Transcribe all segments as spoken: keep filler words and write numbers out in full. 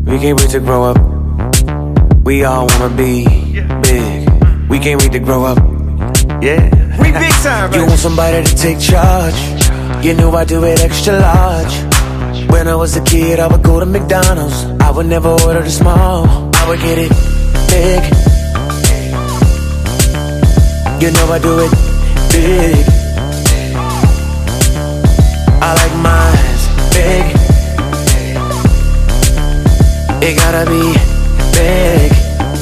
We can't wait to grow up. We all wanna be big. We can't wait to grow up. Yeah. We big time, You want somebody to take charge. You knew I do it extra large. When I was a kid, I would go to McDonald's. I would never order the small. I would get it big. You know I do it big. I like mine big. It gotta be big.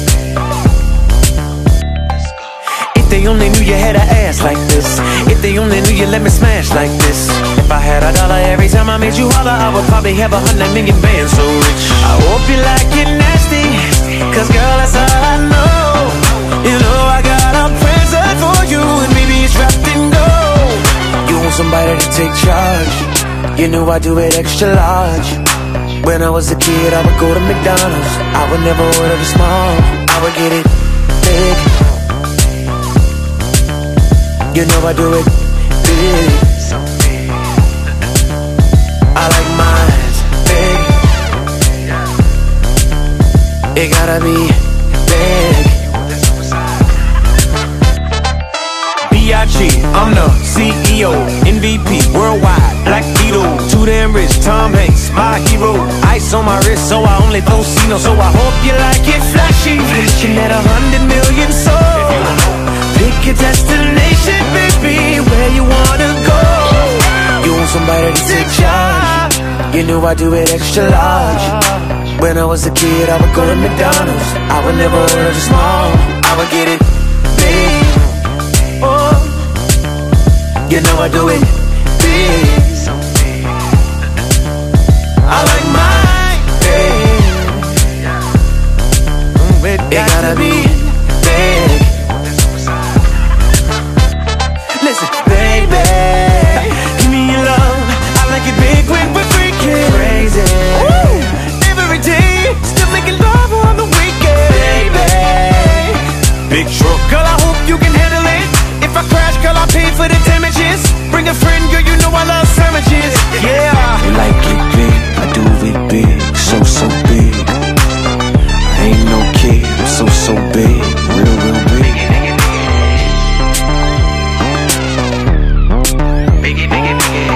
If they only knew you had an ass like this. If they only knew you let me smash like this. If I had a dollar every time I made you holler, I would probably have a hundred million bands so rich. I hope you like it nasty, cause girl, that's all I know. You know I got a present for you, and maybe it's wrapped in gold. You want somebody to take charge. You knew I do it extra large. When I was a kid, I would go to McDonald's. I would never order the small. I would get it big. You know I do it big. I like mine big. It gotta be big. B I G, I'm the C E O, M V P, worldwide, Black Beetle, too damn rich, Tom Hanks, my hero. Ice on my wrist, so I only throw Cino. So I hope you like it flashy, fishing at a hundred million souls. Pick your destination, baby, where you wanna go. You want somebody to take charge. You knew I do it extra large. When I was a kid, I would go to McDonald's. I would never order the small. I would get it big. Oh, you know I do it big. I like mine big. It gotta be big. Listen, baby, give me your love. I like it big when we're freaking crazy. Woo! Every day, still making love on the weekend. Baby, big truck, girl, I hope you can handle it. If I crash, girl, I'll pay for the damages. Bring a friend, girl, you know I love sandwiches. Yeah. You like it big, I do it big, so, so big. I ain't no kid, I'm so, so big, real, real big. Biggie, biggie, biggie.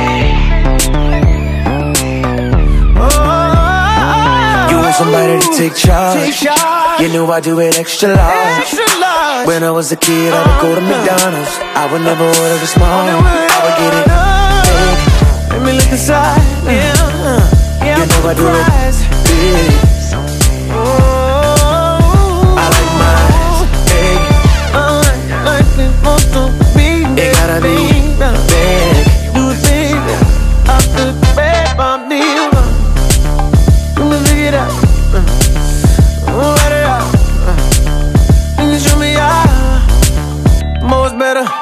You want somebody to take charge. You knew I do it extra large. When I was a kid, I would go to McDonald's. I would never order the small. I would get it big. Let me look inside. Yeah, You know I do it big. I like mine big. It gotta be big. Do it big. Off the bed, I'm deal. Let me look it up. Let it out. Can you show me how? More's better.